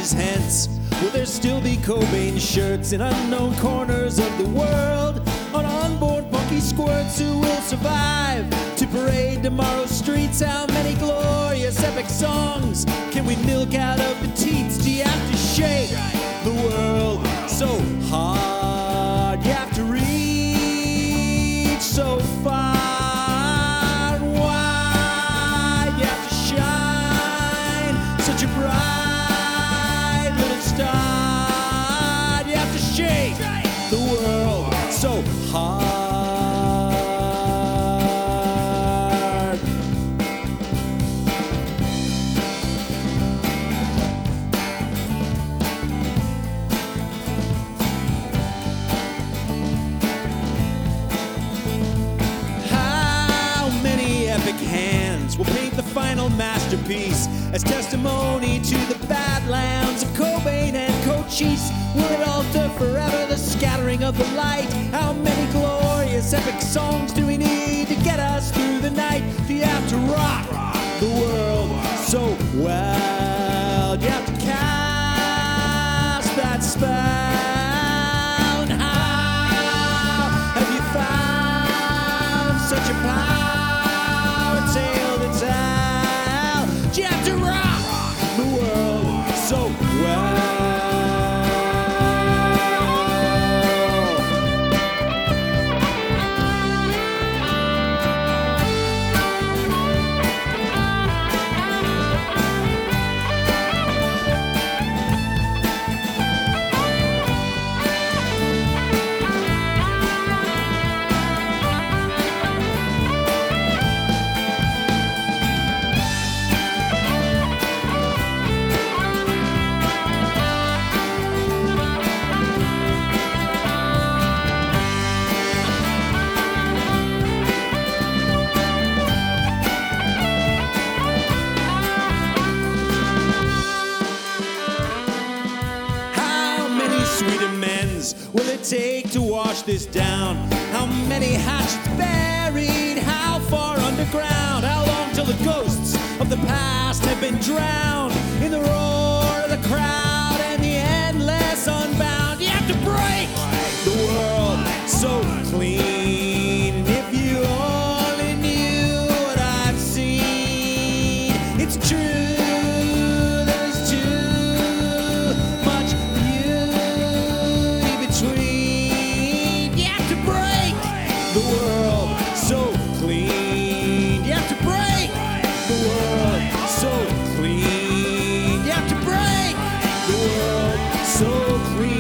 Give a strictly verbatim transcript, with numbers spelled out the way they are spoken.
ages hence, will there still be Cobain shirts in unknown corners of the world? On onboard punky squirts who will survive to parade tomorrow's streets? How many glorious epic songs can we milk out of the teats? Do you have to shake the world so hard? You have to reach so far and wide. You have to shine such a bright little star. You have to shake the world so hard. How many epic hands will paint the final masterpiece as testimony to the badlands of Cobain and Cochise? Will it alter forever the scattering of the light? How many glorious epic songs do we need to get us through the night? Do you have to rock the world so well? Do you have to cast that spell? And how have you found such a power tale to tell? Do you have to rock the world so well? Sweet amends will it take to wash this down? How many hatchets buried? How far underground? How long till the ghosts of the past have been drowned in the roar of the crowd and the endless unbound? You have to break the world so clean. And if you only knew what I've seen, it's true. The world so clean. You have to break the world so clean. You have to break the world so clean.